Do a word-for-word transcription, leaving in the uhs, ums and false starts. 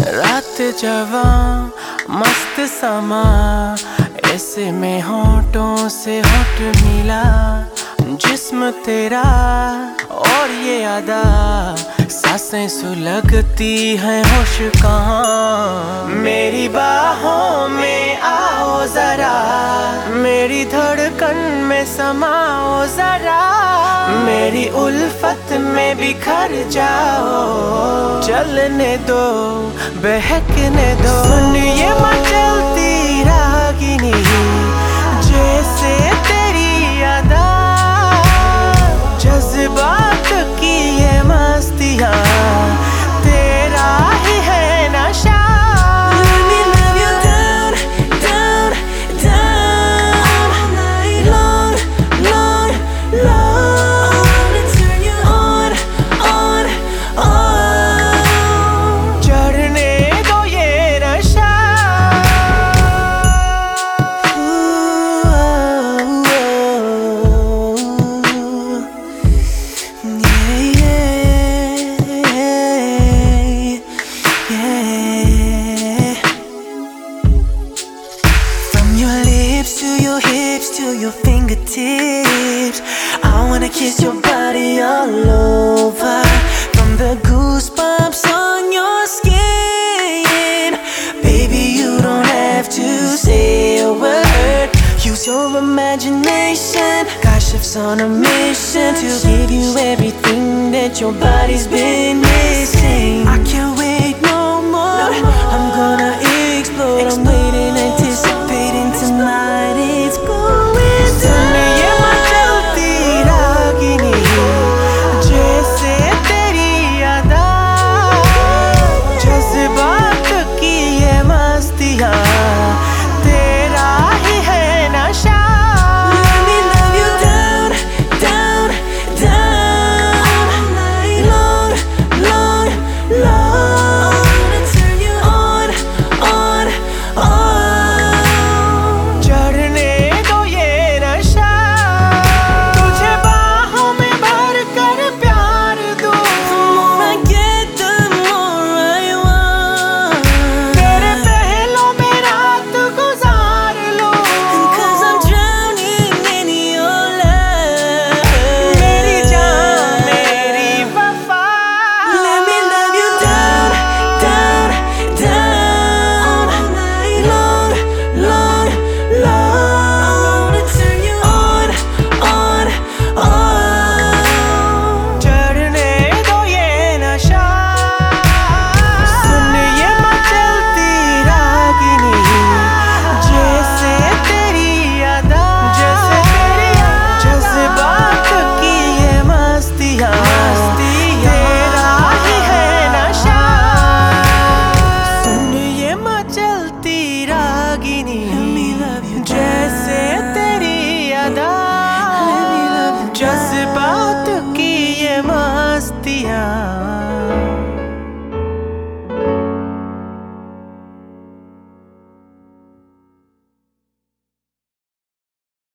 रात जवां मस्त समा, ऐसे में होठों से होठ मिला। जिस्म तेरा और ये अदा, सांसें सुलगती हैं होश कहाँ। मेरी बाहों में आओ जरा, मेरी धड़कन में समाओ जरा। मेरी उल्फत में बिखर जाओ, चलने दो बहकने दो। सुन ये मचलती रागिनी, जैसे तेरी अदा, जज्बात की ये मस्तियाँ, तेरा ही है नशा। To your hips, to your fingertips, I wanna kiss your body all over. From the goosebumps on your skin, baby, you don't have to say a word. Use your imagination, got shifts on a mission to give you everything that your body's been missing. I can't